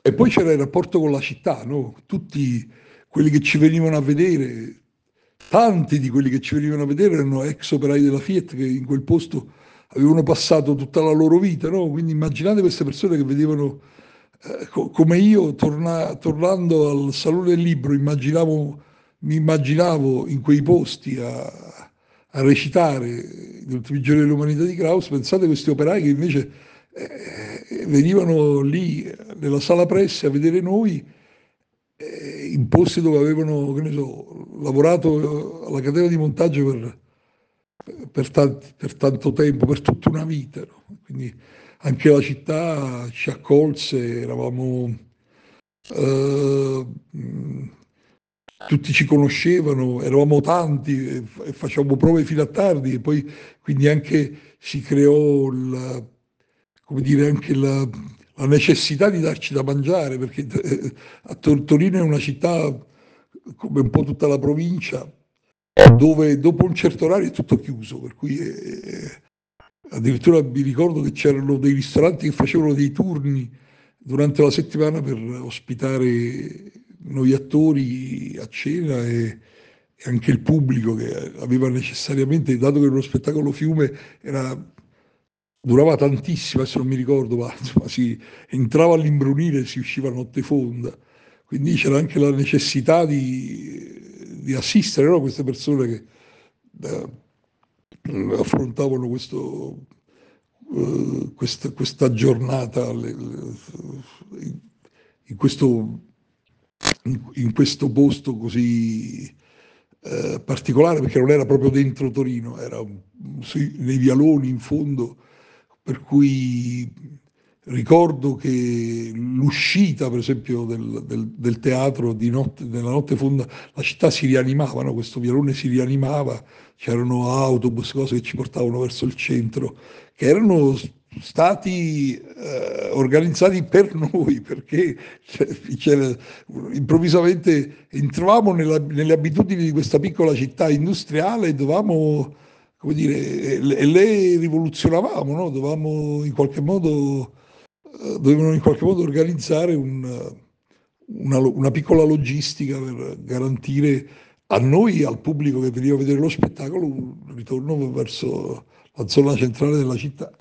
E poi c'era il rapporto con la città, no? Tutti quelli che ci venivano a vedere, tanti di quelli che ci venivano a vedere erano ex operai della Fiat che in quel posto avevano passato tutta la loro vita, no? Quindi immaginate queste persone che vedevano, come io tornando al Salone del Libro, mi immaginavo in quei posti a recitare gli ultimi giorni dell'umanità di Krauss, pensate a questi operai che invece venivano lì nella sala presse a vedere noi in posti dove avevano, che ne so, lavorato alla catena di montaggio per tanto tempo, per tutta una vita, no? Quindi anche la città ci accolse, eravamo, eh, mh, tutti ci conoscevano, eravamo tanti e facevamo prove fino a tardi e poi quindi anche si creò come dire, anche la necessità di darci da mangiare, perché Torino è una città, come un po' tutta la provincia, dove dopo un certo orario è tutto chiuso, per cui addirittura mi ricordo che c'erano dei ristoranti che facevano dei turni durante la settimana per ospitare noi attori a cena e anche il pubblico che aveva necessariamente, dato che era uno spettacolo fiume, durava tantissimo, adesso non mi ricordo, ma insomma si entrava all'imbrunire e si usciva a notte fonda. Quindi c'era anche la necessità di assistere, no, queste persone che eh, affrontavano questa giornata in questo, in questo posto così particolare, perché non era proprio dentro Torino, era nei vialoni in fondo, per cui ricordo che l'uscita, per esempio, del teatro di notte, nella notte fonda, la città si rianimava, no? Questo vialone si rianimava, c'erano autobus, cose che ci portavano verso il centro, che erano stati organizzati per noi, perché improvvisamente entravamo nelle abitudini di questa piccola città industriale e dovevamo, come dire, e le rivoluzionavamo, no? Dovevano in qualche modo organizzare una piccola logistica per garantire a noi e al pubblico che veniva a vedere lo spettacolo un ritorno verso la zona centrale della città.